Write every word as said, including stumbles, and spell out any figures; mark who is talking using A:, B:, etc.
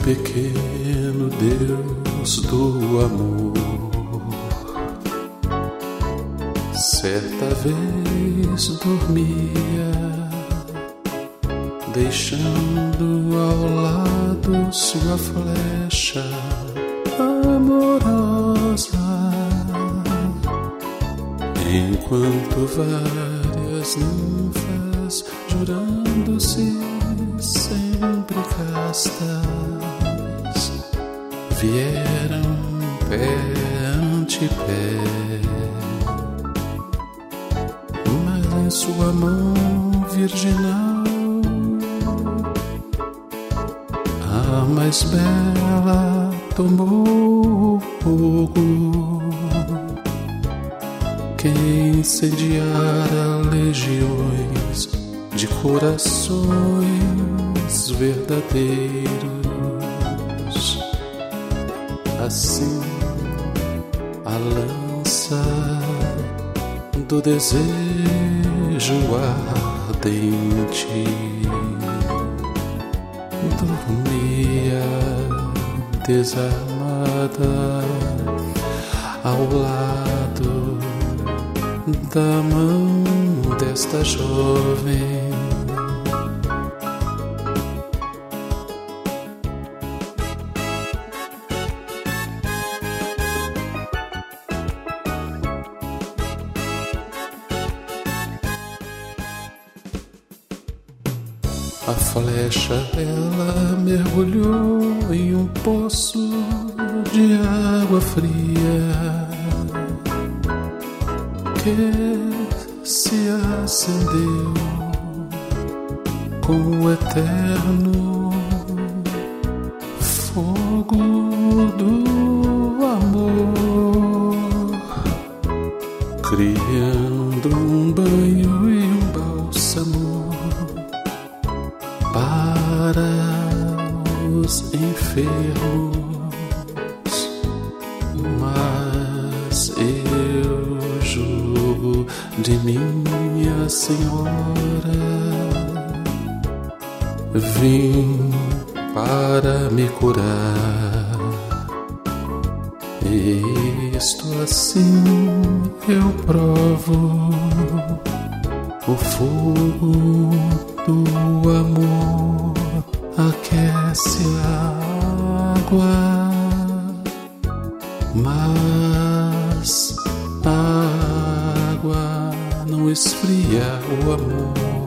A: pequeno Deus do amor. Certa vez dormia, deixando ao lado sua flecha amorosa, enquanto várias ninfas, jurando-se sempre castas, vieram pé ante pé, mas em sua mão virginal a mais bela tomou fogo, que incendiara legiões de corações verdadeiros. Assim a lança do desejo ardente dormia desarmada ao lado da mão desta jovem. A flecha ela mergulhou em um poço de água fria que se acendeu com o eterno fogo do amor, criando um banho e um bálsamo para os enfermos. Mas eu julgo de minha Senhora, vim para me curar. Isto assim eu provo o fogo do amor, aquece a água, mas a água não esfria o amor.